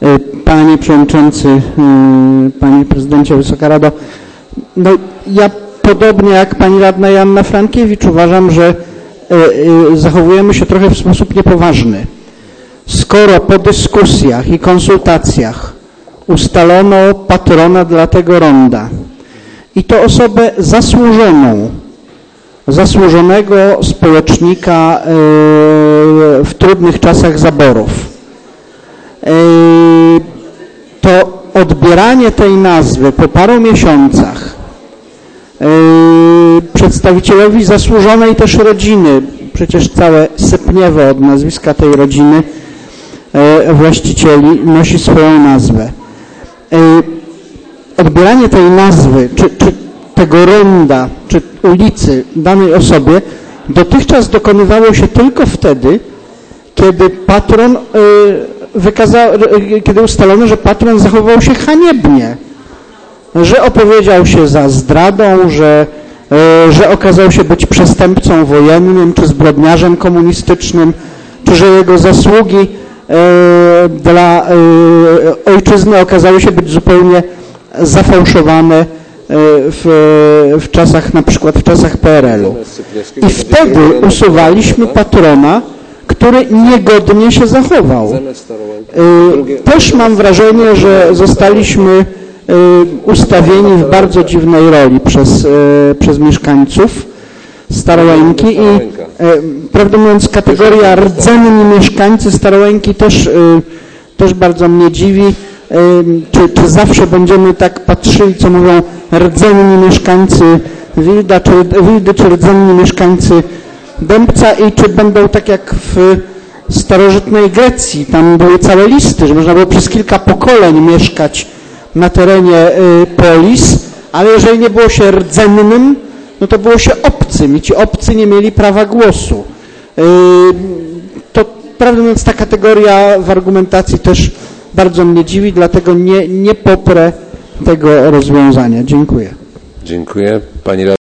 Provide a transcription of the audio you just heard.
Panie Przewodniczący, Panie Prezydencie, Wysoka Rado, no ja podobnie jak Pani Radna Joanna Frankiewicz uważam, że zachowujemy się trochę w sposób niepoważny. Skoro po dyskusjach i konsultacjach ustalono patrona dla tego ronda i to osobę zasłużonego społecznika w trudnych czasach zaborów, to odbieranie tej nazwy po paru miesiącach przedstawicielowi zasłużonej też rodziny, przecież całe Sypniewo od nazwiska tej rodziny właścicieli nosi swoją nazwę. Odbieranie tej nazwy, czy tego ronda, czy ulicy danej osobie dotychczas dokonywało się tylko wtedy, kiedy patron kiedy ustalono, że patron zachował się haniebnie, że opowiedział się za zdradą, że okazał się być przestępcą wojennym, czy zbrodniarzem komunistycznym, czy że jego zasługi dla ojczyzny okazały się być zupełnie zafałszowane w czasach, na przykład w czasach PRL-u. I wtedy usuwaliśmy patrona, który niegodnie się zachował. Też mam wrażenie, że zostaliśmy ustawieni w bardzo dziwnej roli przez mieszkańców Starołęki i prawdę mówiąc kategoria rdzenni mieszkańcy Starołęki też bardzo mnie dziwi. Czy zawsze będziemy tak patrzyli, co mówią rdzenni mieszkańcy Wildy, czy rdzenni mieszkańcy Dębca i czy będą tak jak w starożytnej Grecji, tam były całe listy, że można było przez kilka pokoleń mieszkać na terenie polis, ale jeżeli nie było się rdzennym, no to było się obcym i ci obcy nie mieli prawa głosu. To prawdę mówiąc ta kategoria w argumentacji też bardzo mnie dziwi, dlatego nie poprę tego rozwiązania. Dziękuję. Dziękuję. Pani